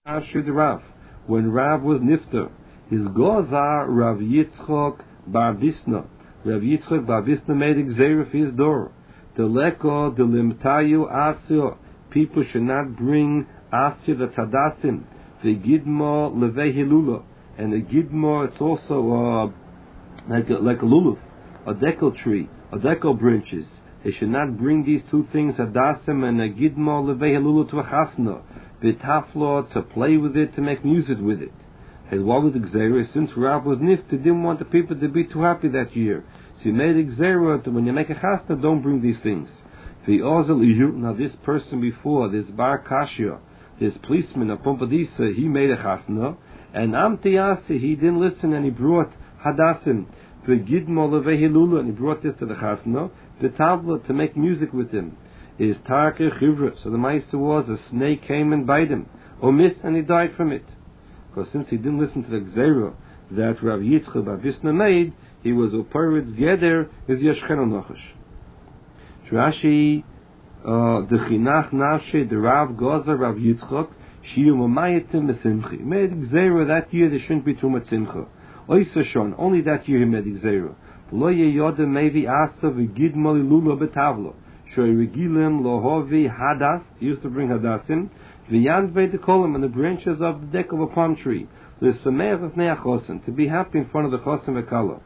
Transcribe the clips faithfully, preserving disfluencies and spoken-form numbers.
Ashud Rav, when Rav was nifter, his Gozar Rav Yitzchok Bar Visna. Rav Yitzchok Bar Visna made exer of his door. The leko the limtayu asir. People should not bring asir the tzadasim. The gidmo levei hilula, and the gidmo it's also uh, like a, like a lulav, a decal tree, a decal branches. They should not bring these two things, hadasim and a gidmo levei hilula, to a chasna, bitaflo, to play with it, to make music with it. As what was the gzera? Since Rav was nifta, didn't want the people to be too happy that year, so he made gzera that when you make a chasna, don't bring these things. The ozel iyu. Now this person before, this bar kashya, this policeman of Pompadisa, he made a chasna, and Amtiyasi, he didn't listen, and he brought hadasim, the gidmo levei hilula, and he brought this to the chasna, the tavla, to make music with him. Is tarke chivra. So the ma'aser was a snake came and bite him, or missed, and he died from it. Because since he didn't listen to the gzera that Rav Yitzchak Bar Visna made, he was uparid geder is yashchenu nachash. Rashi, the chinach nafshe the Rav Gozer Rav Yitzchak shiyu mamayetim mesimchi. Made gzera that year there shouldn't be too much simcha. Oisa shon, only that year he made gzera. Lo yeyoda maybe asa v'gidmali lula betavlo. Shoy regilim lohovi hadas. He used to bring hadasim. V'yanvei dekolim, and the branches of the deck of a palm tree. L'sameach of neachosim, to be happy in front of the chosim v'kala.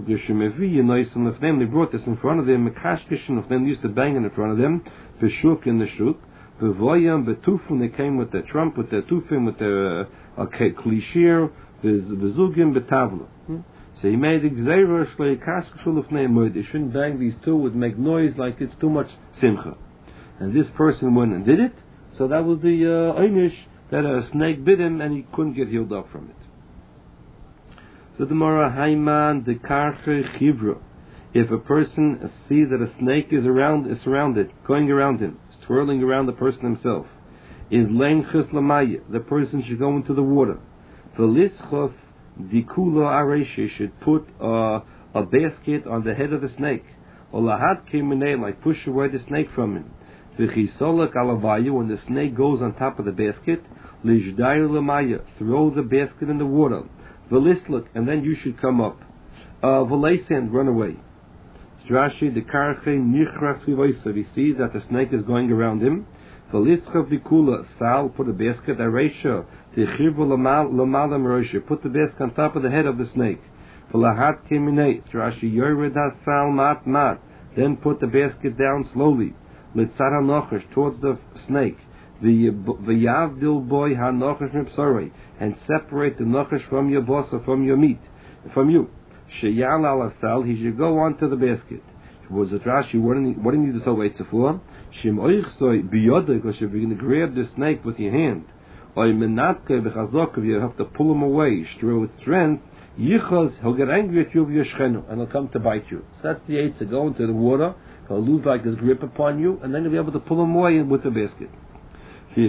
They brought this in front of them. Mekashkishin of them used to bang in front of them. V'shuk in the shuk. V'voyam v'tufun, they came with their trump, with their tufim, with their uh, klishir. V'zugim b'tavla. So he made gzeira shlei kashkishul of ne'emoid. They shouldn't bang these two, would make noise like it's too much simcha. And this person went and did it. So that was the einish uh, that a snake bit him and he couldn't get healed up from it. So the Mara Haiman the Karche Chivra. If a person sees that a snake is around, is surrounded, going around him, swirling around the person himself, is Lenchus Lamaya, the person should go into the water. The Lischov Dikula Areshi should put uh, a basket on the head of the snake. Or Lahat Keminei, like push away the snake from him. V'chisolak alavayu, when the snake goes on top of the basket, Lishdayu Lamaya, throw the basket in the water. V'lisluk, and then you should come up. Uh, V'leisend, run away. Strashi the karche nichras vivoisav. He sees that the snake is going around him. V'lischav vikula, sal, put a basket. Aresha techivu lamal lamalam rosha, put the basket on top of the head of the snake. V'lahat keminei. Strashi yored sal mat mat. Then put the basket down slowly. Litzar hanochash, towards the snake. V'yavdil boy hanochash mipsorei, and separate the nochash from your boss or from your meat, from you. Sheyal al asal, he should go on to the basket. Was it Rashi? What do you, what do you need to say wait for? Shem oichsoi biyodei, because you're going to grab the snake with your hand. Oy menatke b'chazok, you have to pull him away, through with strength. Yichos, he'll get angry at you with your shchenu, and he'll come to bite you. So that's the eight to go into the water. He'll lose like his grip upon you, and then you'll be able to pull him away with the basket. When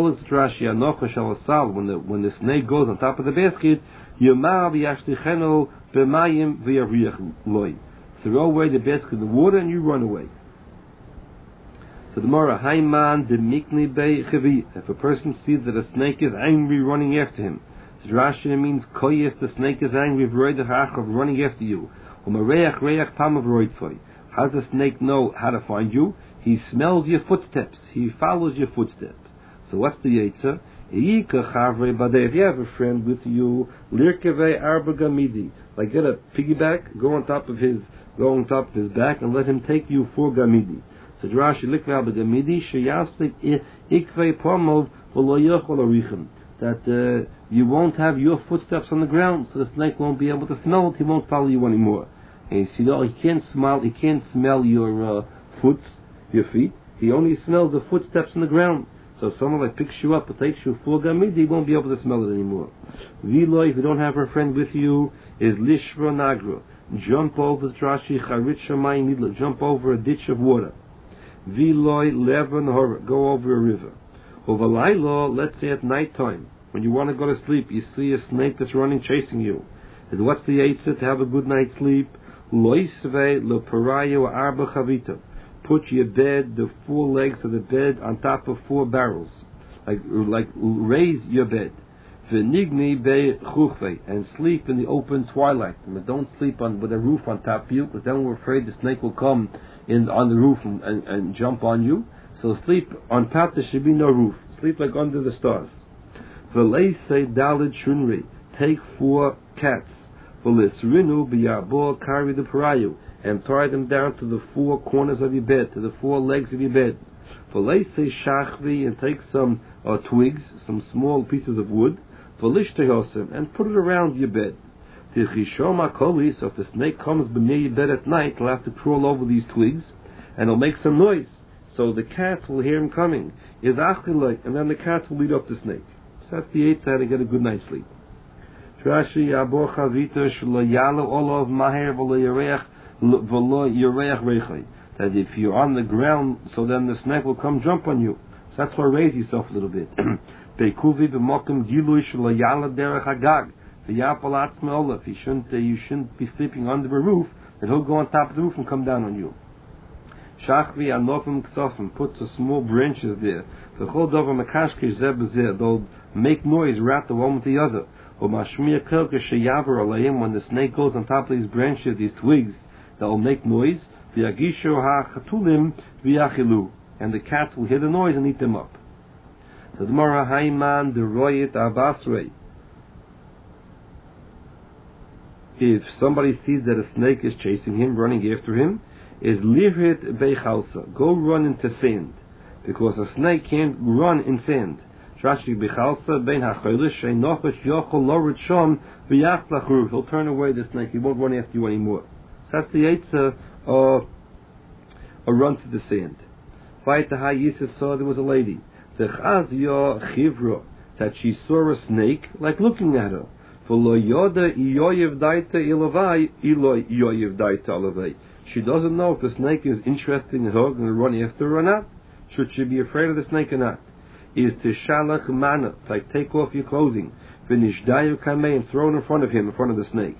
the when the snake goes on top of the basket, throw away the basket in the water and you run away. So the Mara Haiman the Mikni Bei Chavi. If a person sees that a snake is angry running after him, so Rashi means koyes, the snake is angry of running after you. How does the snake know how to find you? He smells your footsteps. He follows your footsteps. So what's the yetzer? If you have a friend with you, lirkeve arba gamidi, like get a piggyback, go on top of his, go on top of his back, and let him take you for gamidi. So Rashi likve arba gamidi sheyasik ikve pomov v'lo yochol arichem, that uh, you won't have your footsteps on the ground, so the snake won't be able to smell it. He won't follow you anymore. And you see, no, he can't smell. He can't smell your uh, foot, your feet. He only smells the footsteps in the ground. So if someone like picks you up or takes you for gamid, he won't be able to smell it anymore. V'lo, if you don't have a friend with you, is lishra nagra. Jump over the Rashi charit shamayim nidla. Jump over a ditch of water. V'lo leven hora. Go over a river. Over lailo, let's say at night time, when you want to go to sleep, you see a snake that's running, chasing you. And what's the eitzah to have a good night's sleep? Loisve lo parayo arba chavita. Put your bed, the four legs of the bed, on top of four barrels. like like raise your bed. V'nigni be chuchve, and sleep in the open twilight. But don't sleep on with a roof on top of you, because then we're afraid the snake will come in on the roof and, and, and jump on you. So sleep on top. There should be no roof. Sleep like under the stars. V'leisei dalid shunri, take four cats. V'lisrinu biyabo, carry the parayu, and tie them down to the four corners of your bed, to the four legs of your bed. V'leisei shachvi, and take some uh, twigs, some small pieces of wood. V'lishtehosem, and put it around your bed. Tichishoma koli, so if the snake comes near your bed at night, it'll have to crawl over these twigs, and it'll make some noise. So the cats will hear him coming. Is achiloi, and then the cats will lead up the snake. So that's the eighth how to get a good night's sleep. Trashi abor chavita shlo yalo olav maher v'lo yereach v'lo yereach reichai. That if you're on the ground, so then the snake will come jump on you. So that's why raise yourself a little bit. Beikuvi b'mokim gilui shlo yala derech hagag v'yapal atzme olav. You shouldn't, uh, you shouldn't be sleeping under a roof, and he'll go on top of the roof and come down on you. Shachvi anofim ksofim, puts the small branches there. V'chol dover mekashke zeh b'zeh, they'll make noise, wrap the one with the other. When the snake goes on top of these branches, these twigs, that will make noise. And the cats will hear the noise and eat them up. So the Mara Haiman the Royet Abasre. If somebody sees that a snake is chasing him, running after him, is Livrit Beichalsa, go run into sand. Because a snake can't run in sand. He'll turn away the snake. He won't run after you anymore. So that's the Eitzah of a run to the sand. Fight the High Yisra saw there was a lady. The Chazia Chivra, that she saw a snake like looking at her. She doesn't know if the snake is interested in her, going to run after her or not. Should she be afraid of the snake or not? Is to shalach mana, like take off your clothing, v'nishdayu kamei, and throw it in front of him, in front of the snake.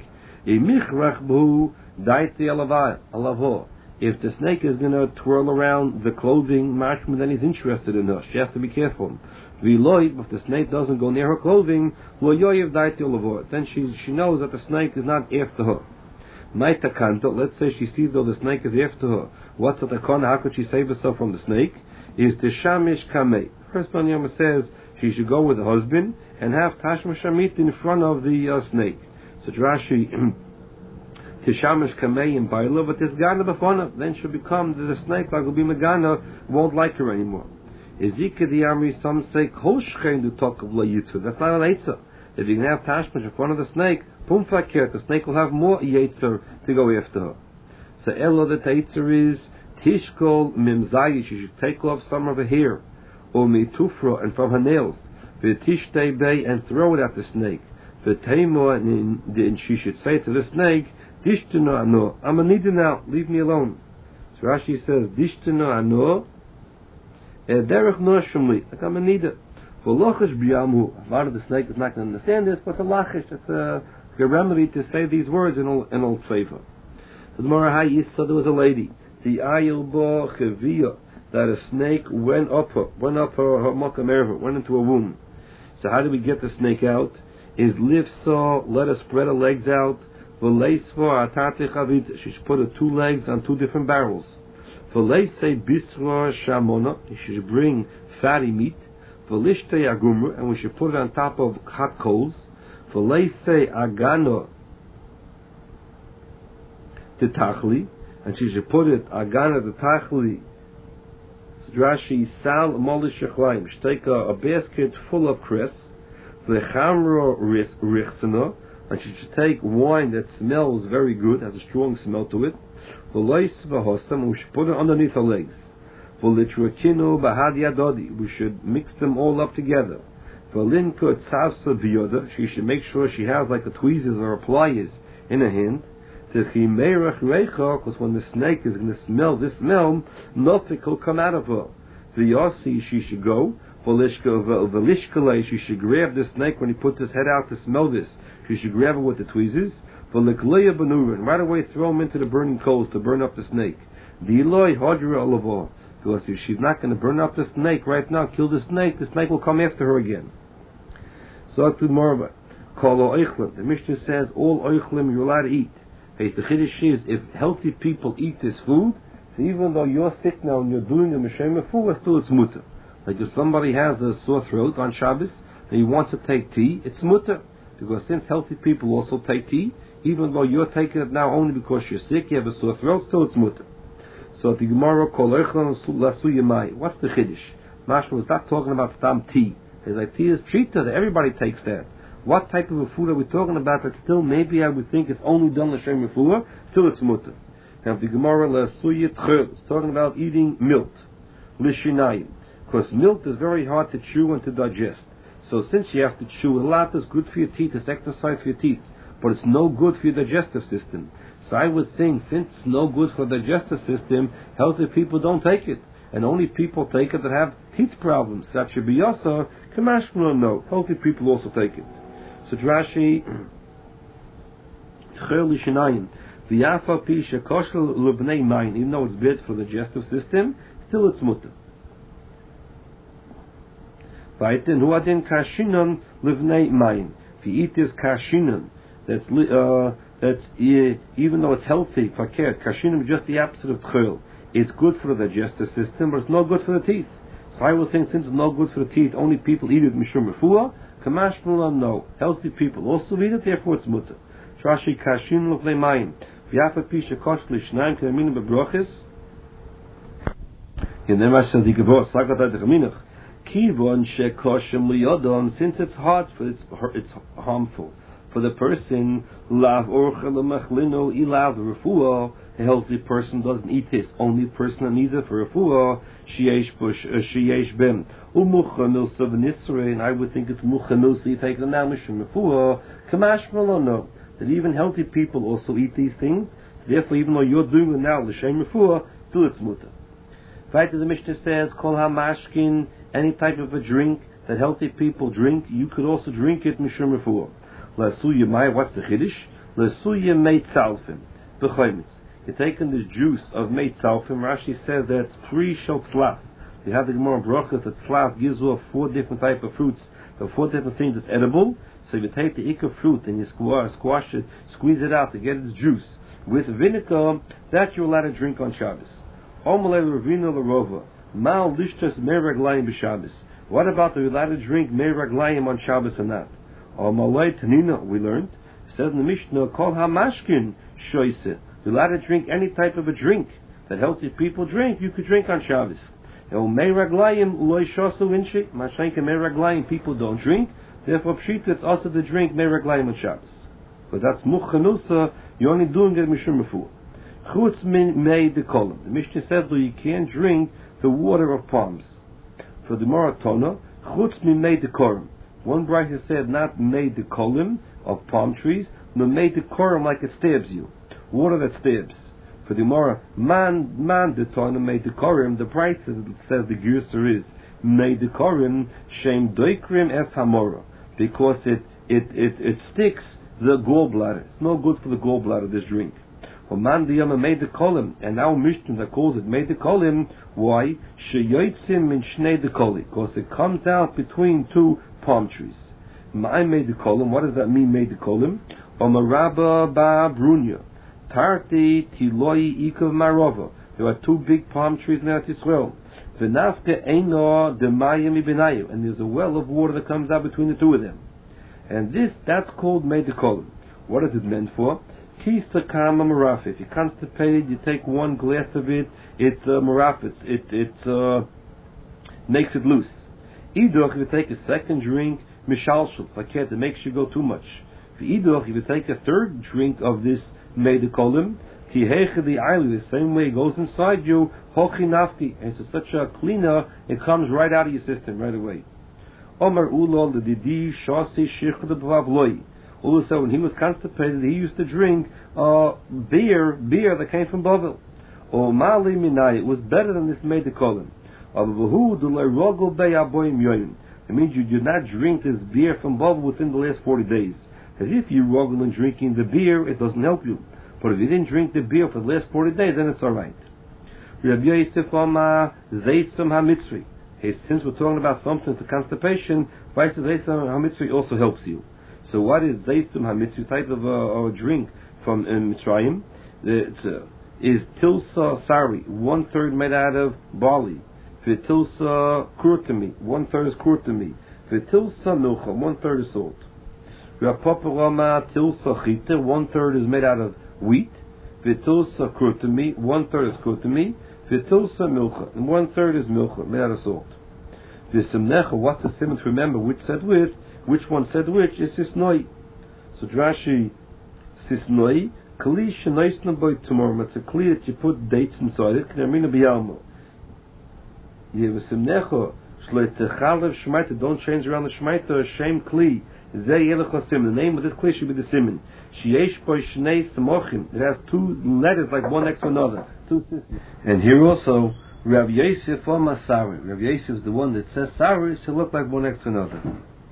If the snake is going to twirl around the clothing, mashma, then he's interested in her. She has to be careful. If the snake doesn't go near her clothing, then she she knows that the snake is not after her. Let's say she sees though the snake is after her. What's the takana? How could she save herself from the snake? Is to shamish kamei. First one Yama says she should go with the husband and have tashma shamit in front of the uh, snake. So Rashi tishamish kamei and baila, but this gana b'fana, then she'll become the snake like will be megana, won't like her anymore. Ezika the Amri, some say kol shchein to talk of la yitzur. That's not an eitzah. If you can have tashma in front of the snake, pum fakir, the snake will have more yitzur to go after her. So elo the eitzah is tishkol mimzayi. She should take off some of her hair, or mitufra, and from her nails, v'tishtei bei, and throw it at the snake. V'teimo, and she should say to the snake, dishtino ano, I'm a nida now, leave me alone. So Rashi says, dishtino ano, derech no shumli, like I'm a nida. V'lochish b'yamu, a lot of the snake is not going to understand this, but it's a lachish, it's a, a remedy to say these words in old, in old favor. So the Morahai Yissa, there was a lady, the ayil bo cheviyah, that a snake went up her, went up her, her makam erva, went into a womb. So how do we get the snake out? Is lifsa, let her spread her legs out, v'leisva atati chavit, she should put her two legs on two different barrels. V'leisei bisra shamona, she should bring fatty meat. V'lishtei agumra, and we should put it on top of hot coals. V'leisei agano titachli, and she should put it agana titachli. Rashi sal molish shechlayim. She take a, a basket full of cress, v'lechamro richsana, and she should take wine that smells very good, has a strong smell to it. V'lois v'hosam, and we should put it underneath her legs. V'litrokinu b'had yadodi, we should mix them all up together. V'linko tzavsa v'yoda, she should make sure she has like the tweezers or pliers in her hand. Because when the snake is going to smell this smell, nothing will come out of her. V'yasi, she should go. V'lishkale, she should grab the snake when he puts his head out to smell this. She should grab it with the tweezers. V'likleya b'nurin, right away throw him into the burning coals to burn up the snake. V'iloi hodra olavo, Because if she's not going to burn up the snake right now, kill the snake, the snake will come after her again. So to Morva, call oichlim. The Mishnah says all oichlim you're allowed to eat. Hey, the chiddush is if healthy people eat this food, so even though you're sick now and you're doing a Meshem Refuah, still it's mutter. Like if somebody has a sore throat on Shabbos and he wants to take tea, it's mutter. Because since healthy people also take tea, even though you're taking it now only because you're sick, you have a sore throat, still it's mutter. So the Gemara called Lasuyamai. What's the chiddush? Mashma was not talking about stam tea. It's like tea is treated, everybody takes that. What type of a food are we talking about that still maybe I would think it's only done l'shem refuah, still it's mutter. Now the Gemara Lasuyat Chel is talking about eating milk, lishinayim. Because milk is very hard to chew and to digest. So since you have to chew a lot, it's good for your teeth, it's exercise for your teeth. But it's no good for your digestive system. So I would think, since it's no good for the digestive system, healthy people don't take it. And only people take it that have teeth problems. That should be also, Kamashma no. Healthy people also take it. So Rashi, V'yafa pi shekoshel l'bnei mayin, even though it's bad for the digestive system, still it's mutter. V'ayten huadin kashinon l'bnei mayin. If you eat this kashinon, that's uh, that's uh, even though it's healthy, fakir, kashinon is just the opposite of tchil. It's good for the digestive system, but it's no good for the teeth. So I would think since it's no good for the teeth, only people eat it mishum refuah. Kamash mula no. Healthy people also eat it, therefore it's mutter. Trashi kashin l'vnei mayim. V'yafa pi shekosh l'shnayim k'yaminu b'brochis. Yenemar says the Gevor Sagat HaDechaminach. Kivon shekoshem liyodon. Since it's hard, for it's it's harmful for the person. Lav orcha l'machlino ilav refuah. A healthy person doesn't eat this. Only person that needs it for refuah. Sheyesh bush sheyesh bem. Umuchamil sevenisre. And I would think it's muchamil. So you take the namishim refuah. Kamash no. That even healthy people also eat these things. So therefore, even though you're doing it now, l'shem refuah, still it's mutter. Right, the Mishnah says, Kol hamashkin, any type of a drink that healthy people drink, you could also drink it mishum refuah. Lasuya mai, what's the chiddush? Lasuya mei tzalfim, b'choymitz. You're taking this juice of mei tzalfim. Rashi says that it's pre shel tzlaf. You have the Gemara brachas that tzlaf gives off four different type of fruits. There are four different things that's edible. So if you take the ikka fruit and you squash, squash it, squeeze it out to get its juice with vinegar, that you're allowed to drink on Shabbos. What about the allowed to drink meraglayim on Shabbos or not? Tanina, we learned, it says in the Mishnah, Kol hamashkin shoyse. You're allowed to drink any type of a drink that healthy people drink, you could drink on Shabbos. Meraglayim loy shosu inshi. Mashenka meraglayim people don't drink. Therefore, pshita it's also to drink meraglayim on Shabbos. But that's muchanusa. You're only doing it mishum refuah. Chutz min mei dekolim. The Mishnah says though you can't drink the water of palms. For the Maratona, chutz min mei dekorim. One brayta said not mei dekolim of palm trees, but mei dekorim like it stabs you, water that stabs. For the Mara man man detona mei dekorim. The brayta says the Gerser is mei dekorim shem doikrim es hamora, because it it it it sticks the gallbladder. It's no good for the gallbladder. This drink. Man diyama made the kolim, and now Mishnah that calls it made the kolim. Why? Sheyotzim min shnei dekoli, because it comes out between two palm trees. I made the kolim. What does that mean? Made the kolim. Omaraba ba brunya, tarti tiloi ikav marova. There are two big palm trees in Eretz Yisrael. V'nafke eino demayim ibenayu, and there's a well of water that comes out between the two of them. And this, that's called made the kolim. What is it meant for? Kisa kama maraf. If you're constipated, you take one glass of it. It uh, marafits. It it uh, makes it loose. Idoch, if you take a second drink, mishalshul, it makes you go too much. Idoch, if you take a third drink of this medekolim, ki heche the island, the same way it goes inside you, hochi nafki, and it's such a cleaner, it comes right out of your system right away. Omar ulol the didi shasi shich the bavloi. Also, when he was constipated, he used to drink uh, beer, beer that came from Bavel. Or mali minai, it was better than this made the kolim. It means you do not drink this beer from Bavel within the last forty days. As if you rogel in drinking the beer, it doesn't help you. But if you didn't drink the beer for the last forty days, then it's all right. Rabbi Yosef Omar Zeisum HaMitzri. Hey, since we're talking about something for constipation, why says Zeisum HaMitzri also helps you? So what is Zeisum HaMitzri, type of a, a drink from uh, Mitzrayim? It's, uh, is Tilsa Sari, one third made out of barley. Tilsa Kurtami, one third is Kurtami. Tilsa Milcha, one third is salt. Rapaparama Tilsa Chita, one third is made out of wheat. Tilsa Kurtami, one third is Kurtami. Tilsa Milcha, and one third is Milcha, made out of salt. V'simnecha, what's the simon to remember which said which, which one said which, is Sisnoi. So Rashi, Sisnoi, Kli Shenoisna Boy tomorrow, it's a kli that you put dates inside it, Knamina Biyalmo. Yevasimnecha, Shleit Techalev Shemaita, don't change around the Shemaita, Shem Kli, Zeh Yelecha Simen, the name of this kli should be the Simen. Sheyesh Boy Shnei Samochim, it has two letters like one next to another. Two systems. And here also, Rav Yosef Omar Sari. Rav Yosef is the one that says Sari, should look like one next to another.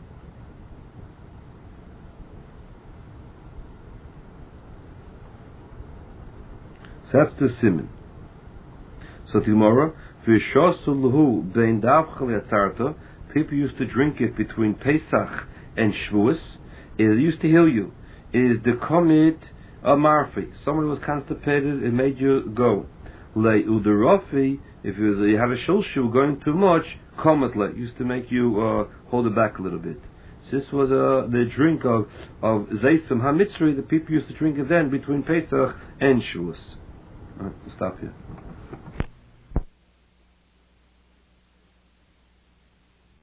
So that's the Simen. So tomorrow, V'shosuluhu bein davchal yatzarta, people used to drink it between Pesach and Shavuos. It used to heal you. It is the komit of marfi. Someone was constipated, it made you go. Le uderofi, if you, was, you have a shulshu going too much, komet le, used to make you uh, hold it back a little bit. This was uh, the drink of of Zeisum HaMitzri. The people used to drink it then between Pesach and Shavuos. All right, we'll stop here.